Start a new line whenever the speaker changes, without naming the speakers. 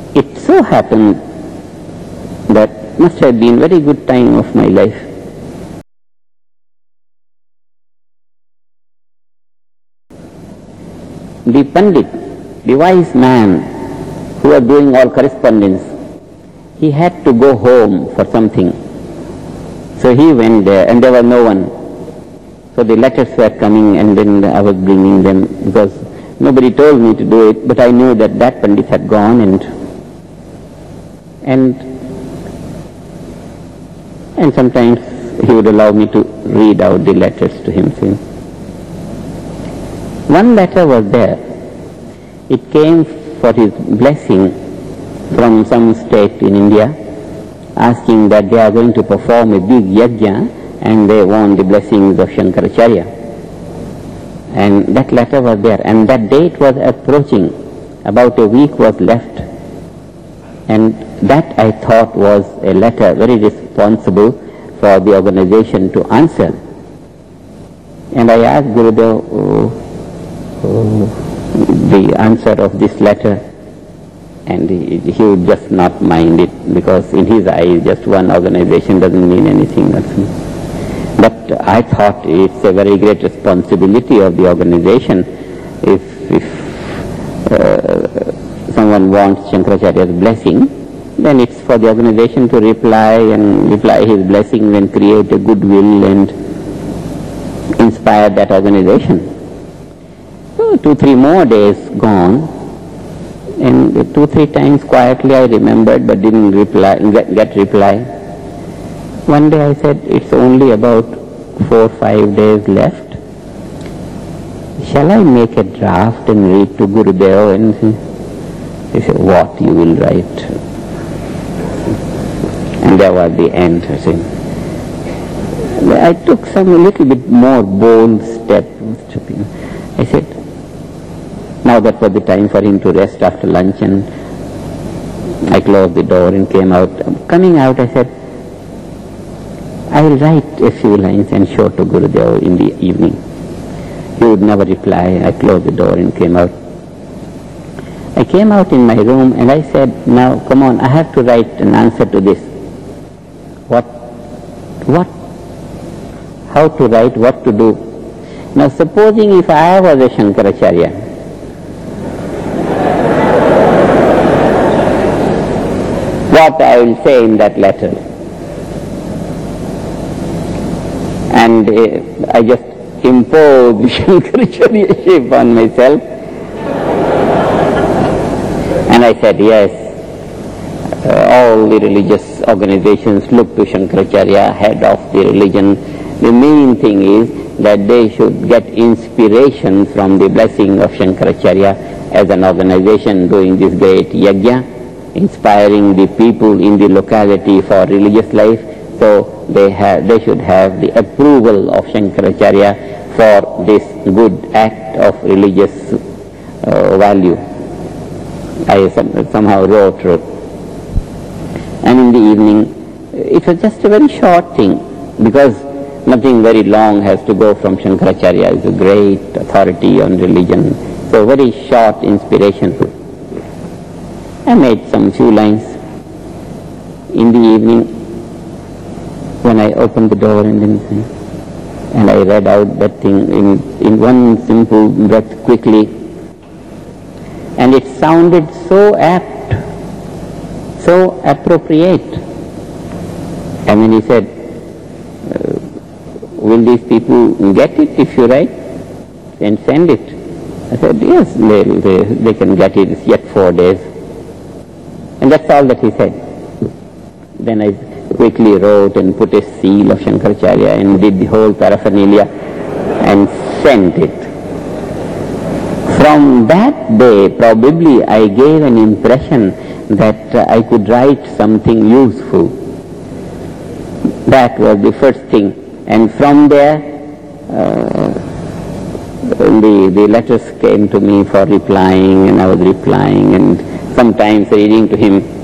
It so happened that must have been very good time of my life. The Pandit, the wise man who was doing all correspondence, he had to go home for something. So he went there and there was no one. So the letters were coming and then I was bringing them because nobody told me to do it, but I knew that that Pandit had gone and sometimes he would allow me to read out the letters to him. One letter was there. It came for his blessing from some state in India, asking that they are going to perform a big yajna and they want the blessings of Shankaracharya. And that letter was there, and that date was approaching. About a week was left, and that I thought was a letter very responsible for the organization to answer. And I asked Gurudev the answer of this letter, and he would just not mind it, because in his eyes just one organization doesn't mean anything else. But I thought it's a very great responsibility of the organization if someone wants Shankaracharya's blessing, then it's for the organization to reply his blessing and create a goodwill and inspire that organization. So 2-3 more days gone, and 2-3 times quietly I remembered but didn't get reply. One day I said, it's only about 4-5 days left. Shall I make a draft and read to Gurudev? And he said, what you will write? And that was the end. I took some little bit more bold step. I said, now that was the time for him to rest after lunch, and I closed the door and came out. Coming out, I said, I will write a few lines and show to Gurudev in the evening. He would never reply. I closed the door and came out. I came out in my room and I said, now come on, I have to write an answer to this. What? How to write, what to do? Now supposing if I was a Shankaracharya, what I will say in that letter. And I just imposed Shankaracharya-ship on myself. And I said, yes, all the religious organizations look to Shankaracharya, head of the religion. The main thing is that they should get inspiration from the blessing of Shankaracharya as an organization doing this great yajna, inspiring the people in the locality for religious life. So they should have the approval of Shankaracharya for this good act of religious value. I somehow wrote. And in the evening, it was just a very short thing, because nothing very long has to go from Shankaracharya. Is a great authority on religion. So very short inspiration. I made some few lines. In the evening, when I opened the door and I read out that thing in one simple breath quickly, and it sounded so apt, so appropriate. And then he said, will these people get it if you write and send it? I said, yes, they can get it. It's yet 4 days. And that's all that he said. Then I quickly wrote and put a seal of Shankaracharya and did the whole paraphernalia and sent it. From that day, probably I gave an impression that I could write something useful. That was the first thing. And from there, the letters came to me for replying, and I was replying, and sometimes reading to him